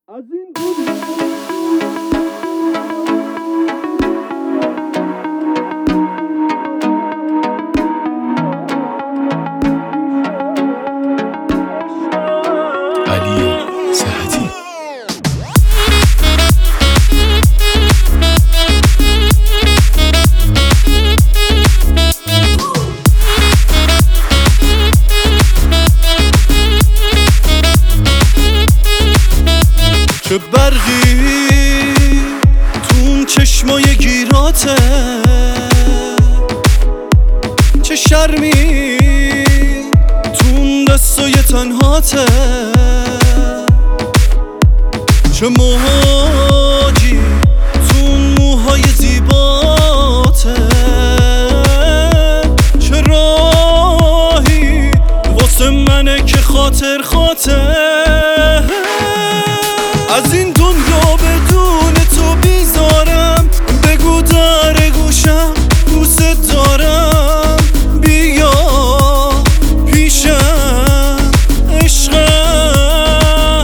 از این دنیا علی صحتی. چه برقی تو اون چشمای گیراته، چه شرمی تو اون دستای تنهاته، چه موجی تو اون موهای زیباته، چه راهی واسه منه که خاطر از این دنیا بدون تو بیزارم. بگو در گوشم دوست دارم، بیا پیشم عشقم.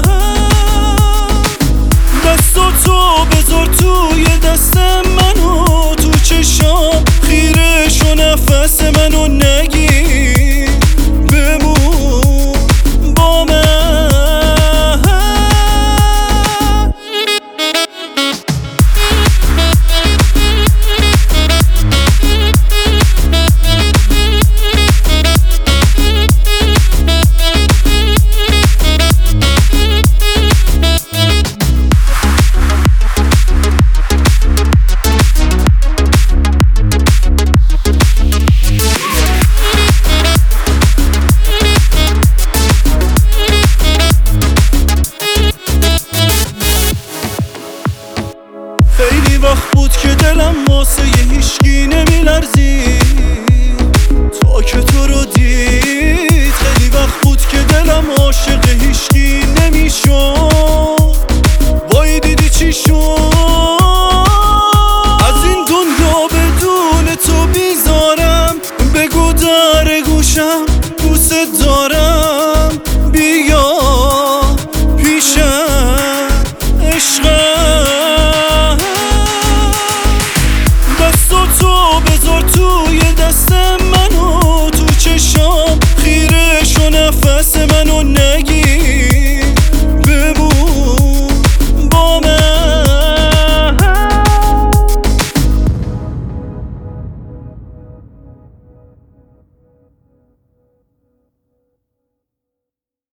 دستاتو بذار توی دست منو، تو چشام خیره شو نفس منو نگیر، بمون با من. خیلی وقت بود که دلم واسه هیچکی نمیلرزید، تا که تو رو دید. خیلی وقت بود که دلم عاشق